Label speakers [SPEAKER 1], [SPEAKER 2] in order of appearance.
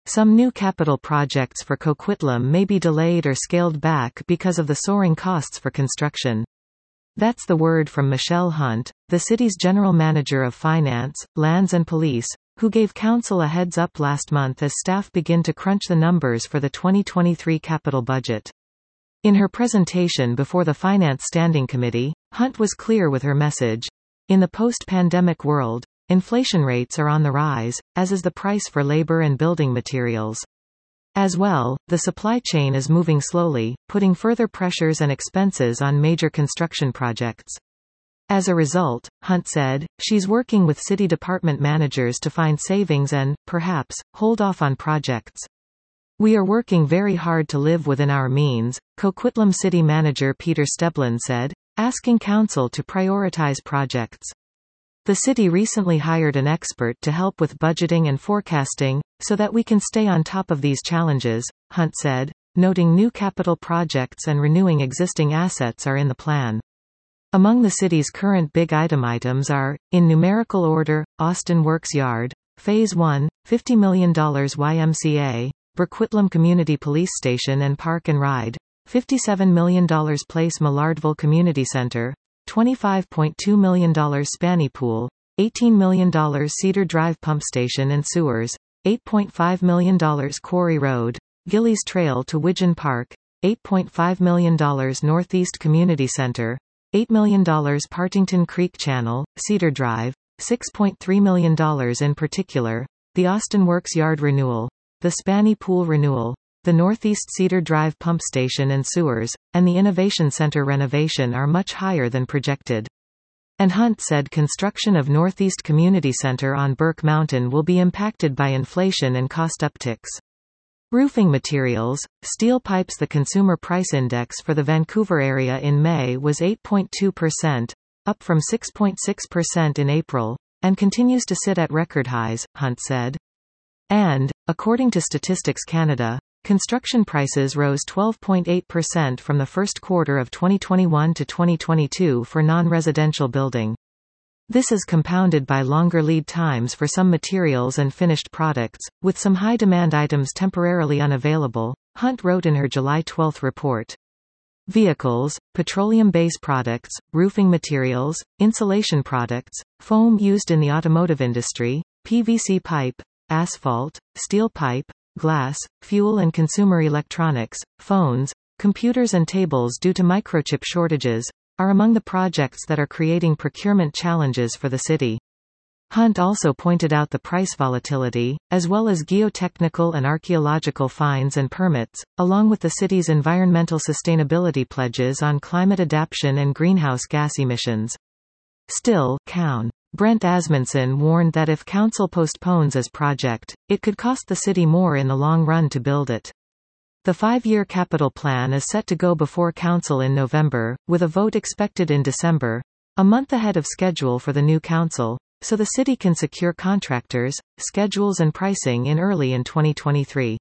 [SPEAKER 1] some new capital projects for Coquitlam may be delayed or scaled back because of the soaring costs for construction. That's the word from Michelle Hunt, the city's general manager of finance, lands and police, who gave council a heads up last month as staff begin to crunch the numbers for the 2023 capital budget. In her presentation before the Finance Standing Committee, Hunt was clear with her message. In the post-pandemic world, inflation rates are on the rise, as is the price for labor and building materials. As well, the supply chain is moving slowly, putting further pressures and expenses on major construction projects. As a result, Hunt said, she's working with city department managers to find savings and, perhaps, hold off on projects. We are working very hard to live within our means, Coquitlam City Manager Peter Steblin said, asking council to prioritize projects. The city recently hired an expert to help with budgeting and forecasting, so that we can stay on top of these challenges, Hunt said, noting new capital projects and renewing existing assets are in the plan. Among the city's current big items are, in numerical order, Austin Works Yard, Phase 1, $50 million YMCA, Burquitlam Community Police Station and Park and Ride, $57 million Place Millardville Community Center, $25.2 million Spanny Pool, $18 million Cedar Drive Pump Station and Sewers, $8.5 million Quarry Road, Gillies Trail to Widgeon Park, $8.5 million Northeast Community Center, $8 million Partington Creek Channel, Cedar Drive, $6.3 million in particular, the Austin Works Yard renewal, the Spanny Pool renewal, the Northeast Cedar Drive Pump Station and Sewers, and the Innovation Center renovation are much higher than projected. And Hunt said construction of Northeast Community Center on Burke Mountain will be impacted by inflation and cost upticks. Roofing materials, steel pipes. The Consumer Price Index for the Vancouver area in May was 8.2%, up from 6.6% in April, and continues to sit at record highs, Hunt said. And, according to Statistics Canada, construction prices rose 12.8% from the first quarter of 2021 to 2022 for non-residential building. This is compounded by longer lead times for some materials and finished products, with some high-demand items temporarily unavailable, Hunt wrote in her July 12 report. Vehicles, petroleum-based products, roofing materials, insulation products, foam used in the automotive industry, PVC pipe, asphalt, steel pipe, glass, fuel and consumer electronics, phones, computers and tables due to microchip shortages, are among the projects that are creating procurement challenges for the city. Hunt also pointed out the price volatility, as well as geotechnical and archaeological fines and permits, along with the city's environmental sustainability pledges on climate adaptation and greenhouse gas emissions. Still, COUN. Brent Asmundson warned that if council postpones this project, it could cost the city more in the long run to build it. The 5-year capital plan is set to go before council in November, with a vote expected in December, a month ahead of schedule for the new council, so the city can secure contractors, schedules and pricing in early in 2023.